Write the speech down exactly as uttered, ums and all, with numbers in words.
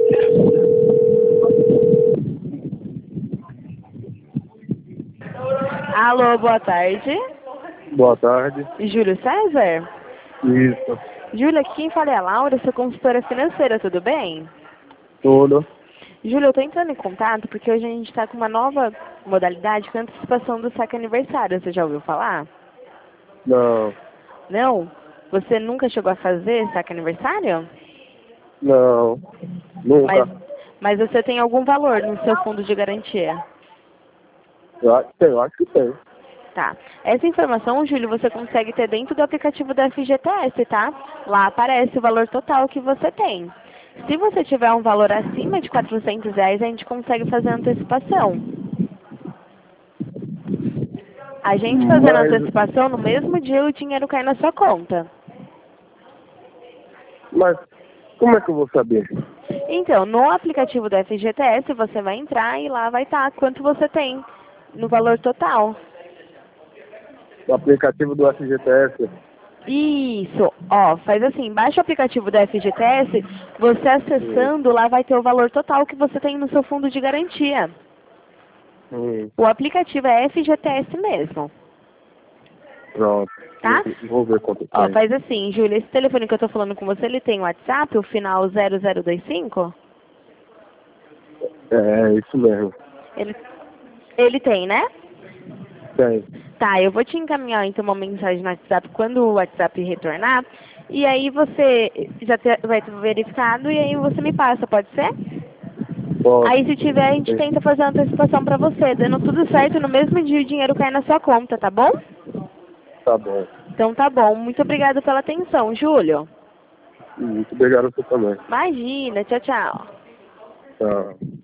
Alô, boa tarde. Boa tarde. Júlio César? Isso. Júlio, aqui quem fala é a Laura, sou consultora financeira, tudo bem? Tudo. Júlio, eu tô entrando em contato porque hoje a gente tá com uma nova modalidade com antecipação do saque aniversário, você já ouviu falar? Não. Não? Você nunca chegou a fazer saque aniversário? Não. Nunca. Mas, mas você tem algum valor no seu fundo de garantia? Eu acho, eu acho que tem. Tá. Essa informação, Júlio, você consegue ter dentro do aplicativo da F G T S, tá? Lá aparece o valor total que você tem. Se você tiver um valor acima de quatrocentos reais, a gente consegue fazer a antecipação. A gente fazendo a Mas, antecipação, no mesmo dia o dinheiro cai na sua conta. mas como é que eu vou saber? Então, no aplicativo da F G T S, você vai entrar e lá vai estar quanto você tem no valor total. O aplicativo do F G T S? Isso, ó, faz assim, baixa o aplicativo da F G T S, você Hum. acessando lá vai ter o valor total que você tem no seu fundo de garantia. Hum. O aplicativo é F G T S mesmo, Pronto. tá? Vou, vou ver quanto Ó, tem. faz assim, Júlia, esse telefone que eu tô falando com você, ele tem WhatsApp, o final zero zero dois cinco? É, isso mesmo. Ele, ele tem, né? Tem. Tá, eu vou te encaminhar então uma mensagem no WhatsApp quando o WhatsApp retornar. E aí você já te- vai ter verificado e aí você me passa, pode ser? Pode. Aí se tiver, a gente tenta fazer uma antecipação pra você. Dando tudo certo, no mesmo dia o dinheiro cai na sua conta, tá bom? Tá bom. Então tá bom. Muito obrigada pela atenção, Júlio. Muito obrigado a você também. Imagina, tchau, tchau. Tchau.